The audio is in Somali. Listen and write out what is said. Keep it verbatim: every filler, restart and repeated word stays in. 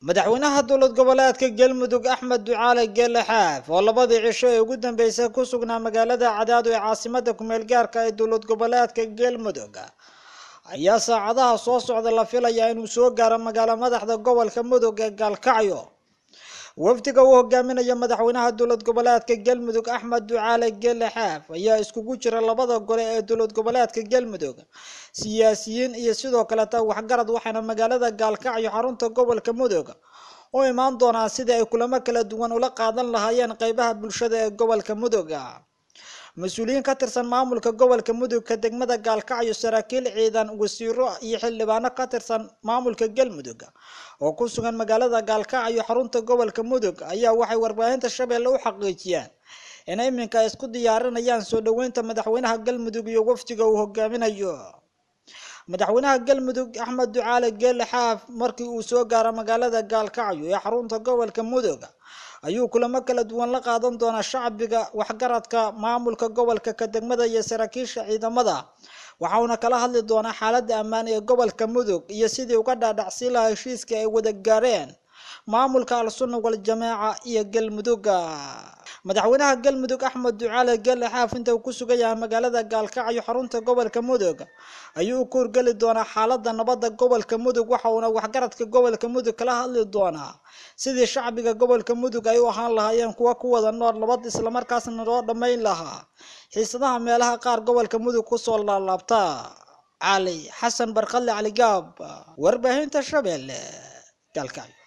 madaxweynaha dowlad goboleedka galmudug axmed ducaale geele xaaf oo labadii cisho ee ugu dambeysay ku sugnaa magaalada cadaado ee caasimada kumeel gaarka ee dowlad goboleedka galmudug ayaa saacadaha soo socda la filayaa inuu soo gaaro magaalo madaxda gobolka mudug ee gaalkacyo. wafdiga uu hogaaminayo madaxweynaha dowlad goboleedka galmudug axmed ducaale geele xaaf ayaa iskugu jira labada gole ee dowlad goboleedka galmudug, siyaasiyiin iyo sidoo kale taa waxgarad, waxaana magaalada gaalkacyo xarunta gobolka mudug oo imaan doonaa sidii ay kulamo kala duwan ula qaadan lahaayeen qaybaha bulshada ee gobolka mudug. mas-uuliyiin ka tirsan maamulka gobolka mudug ka degmada gaalkacyo, saraakiil ciidan, wasiiro iyo xildhibaano ka tirsan maamulka galmudug oo ku sugan magaalada gaalkacyo xarunta gobolka mudug ayaa waxay warbaahinta Shabeelle u xaqiijiyeen in iminka ay isku diyaarinayaan soo dhaweynta madaxweynaha galmudug iyo wafdiga uu hogaaminayo. madaxweynaha galmudug axmed ducaale geele xaaf markii uu soo gaaro magaalada gaalkacyo ee xarunta gobolka mudug ayuu kulamo kala duwan la qaadan doonaa shacbiga, waxgaradka, maamulka gobolka ka degmada iyo saraakiisha ciidamada. waxauna kala hadli doonaa xaaladda ammaan ee gobolka mudug iyo sidii uga dhaadhacsi lahaa heshiiska ay wada gaareen maamulka al-sunna wal jamaaca iyo galmudug. madaxweynaha galmudug axmed ducaale geele xaaf inta uu ku sugan yahay magaalada gaalkacyo xarunta gobolka mudug ayuu ku horgeli doonaa xaaladda nabadda gobolka mudug, waxauna waxgaradka gobolka mudug kala hadli doonaa sidii shacbiga gobolka mudug ay u ahaan lahaayeen kuwa ku wada nool nabad, isla markaasna loo dhammayn lahaa xiisadaha meelaha qaar gobolka mudug ku soo laalaabta. cali xasan barqalle cali gaab, warbaahinta Shabeelle, gaalkacyo.